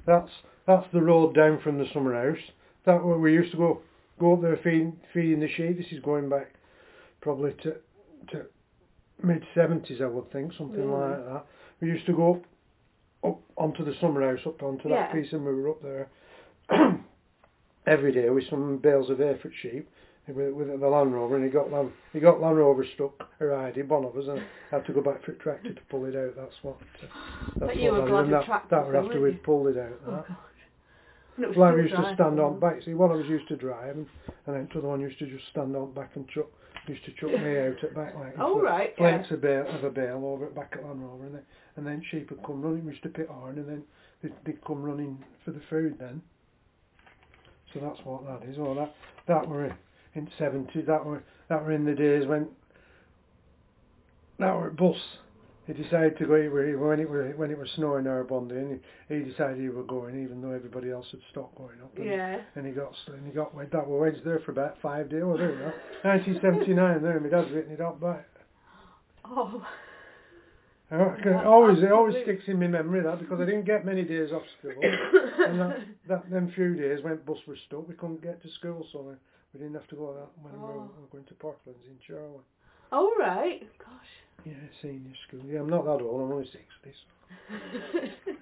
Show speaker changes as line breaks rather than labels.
That's the road down from the summer house. That where we used to go up there feeding the sheep. This is going back probably to mid 70s, I would think, something like that. We used to go up onto the summer house, up onto that piece, and we were up there every day with some bales of hay for sheep with the Land Rover, and he got Land Rover stuck, or I did, one of us, and I had to go back for a tractor to pull it out. That's what
you were glad the tractor
that was after we'd pulled it out.
Oh,
that. Like we used to stand on back. See, one of us used to drive, and then the other one used to just stand on back and used to chuck me out at back like flanks of a bale over at back at Land Rover, and then sheep would come running. We used to pit horn, and then they'd come running for the food then. So that's what that is. Oh, that were in the 70s. That were in the days when that were bus. He decided to go when it was snowing there Bondi, and he decided he would go in, even though everybody else had stopped going up. And he got went. That was there for about 5 days. Was it? 1979. There, my dad's written it up back.
Oh.
It always sticks in my memory that, because I didn't get many days off school, and them few days when bus was stuck, we couldn't get to school, so we didn't have to go that when we were going to Parklands in Charlotte.
Oh right, gosh.
Yeah, senior school. Yeah, I'm not that old. I'm only 60. So.